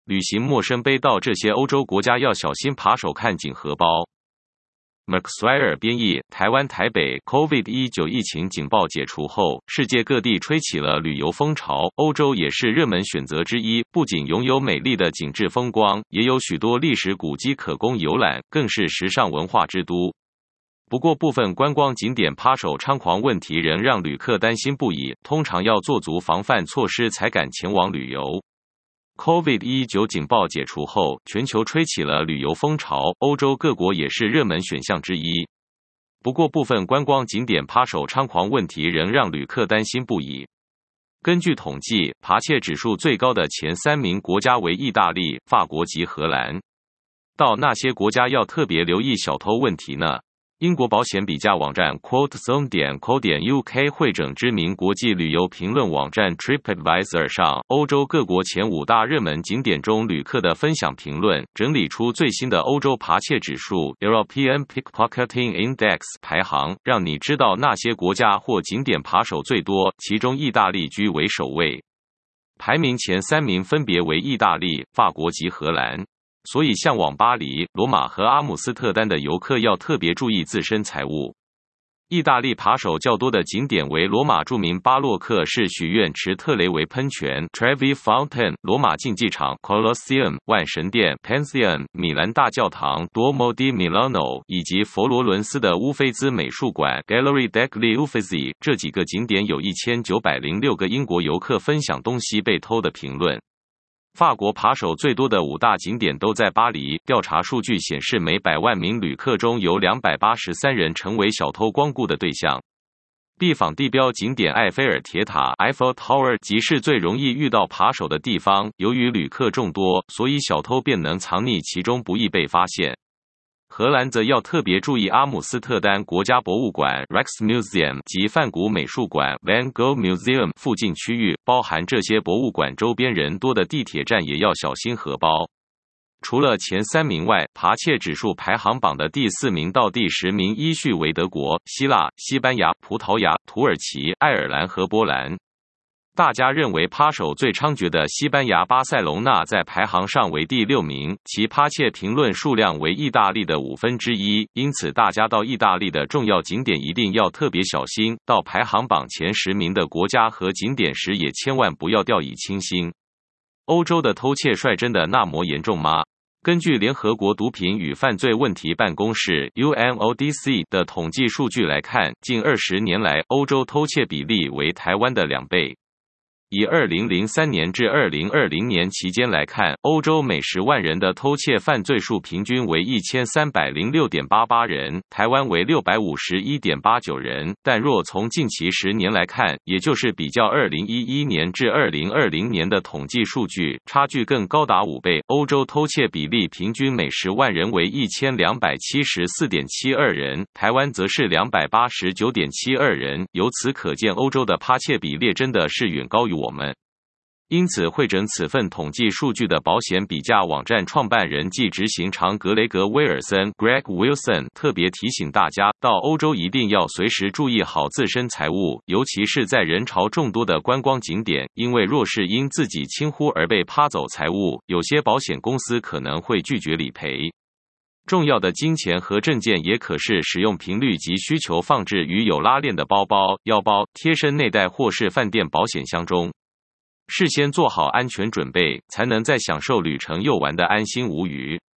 旅行陌生杯到这些欧洲国家要小心扒手看紧荷包。McSwire 编译，台湾台北 COVID-19 疫情警报解除后，世界各地吹起了旅游风潮，欧洲也是热门选择之一。不仅拥有美丽的景致风光，也有许多历史古迹可供游览，更是时尚文化之都。不过，部分观光景点扒手猖狂问题仍让旅客担心不已，通常要做足防范措施才敢前往旅游。COVID-19 警报解除后，全球吹起了旅游风潮，欧洲各国也是热门选项之一。不过，部分观光景点扒手猖狂问题仍让旅客担心不已。根据统计，扒窃指数最高的前3名国家为意大利、法国及荷兰。到那些国家要特别留意小偷问题呢？英国保险比价网站 quotezone.co.uk 汇整知名国际旅游评论网站 TripAdvisor 上欧洲各国前5大热门景点中旅客的分享评论，整理出最新的欧洲扒窃指数 European Pickpocketing Index 排行，让你知道那些国家或景点扒手最多，其中意大利居为首位，排名前3名分别为意大利、法国及荷兰。所以向往巴黎、罗马和阿姆斯特丹的游客要特别注意自身财物。意大利扒手较多的景点为罗马著名巴洛克式许愿池特雷维喷泉 Trevi Fountain、 罗马竞技场 Colosseum、 万神殿 Pantheon、 米兰大教堂 Duomo di Milano 以及佛罗伦斯的乌菲兹美术馆 Gallery degli Uffizi。 这几个景点有1906个英国游客分享东西被偷的评论。法国扒手最多的5大景点都在巴黎，调查数据显示每100万名旅客中有283人成为小偷光顾的对象。必访地标景点埃菲尔铁塔 Eiffel Tower 即是最容易遇到扒手的地方，由于旅客众多，所以小偷便能藏匿其中，不易被发现。荷兰则要特别注意阿姆斯特丹国家博物馆 Rijksmuseum 及梵谷美术馆 Van Gogh Museum 附近区域，包含这些博物馆周边人多的地铁站也要小心荷包。除了前3名外，扒窃指数排行榜的第4名到第10名依序为德国、希腊、西班牙、葡萄牙、土耳其、爱尔兰和波兰。大家认为扒手最猖獗的西班牙巴塞隆纳在排行上为第6名，其扒窃评论数量为意大利的1/5，因此大家到意大利的重要景点一定要特别小心，到排行榜前10名的国家和景点时也千万不要掉以轻心。欧洲的偷窃率真的那么严重吗？根据联合国毒品与犯罪问题办公室 UNODC 的统计数据来看，近20年来欧洲偷窃比例为台湾的2倍。以2003年至2020年期间来看，欧洲每10万人的偷窃犯罪数平均为1306.88人，台湾为651.89人。但若从近期10年来看，也就是比较2011年至2020年的统计数据，差距更高达5倍。欧洲偷窃比例平均每10万人为1274.72人，台湾则是289.72人。由此可见，欧洲的扒窃比例真的是远高于我们。因此，汇整此份统计数据的保险比价网站创办人暨执行长格雷格·威尔森 （Greg Wilson） 特别提醒大家，到欧洲一定要随时注意好自身财物，尤其是在人潮众多的观光景点，因为若是因自己轻忽而被扒走财物，有些保险公司可能会拒绝理赔。重要的金钱和证件也可是使用频率及需求放置于有拉链的包包、腰包、贴身内袋或是饭店保险箱中。事先做好安全准备，才能在享受旅程游玩的安心无虞。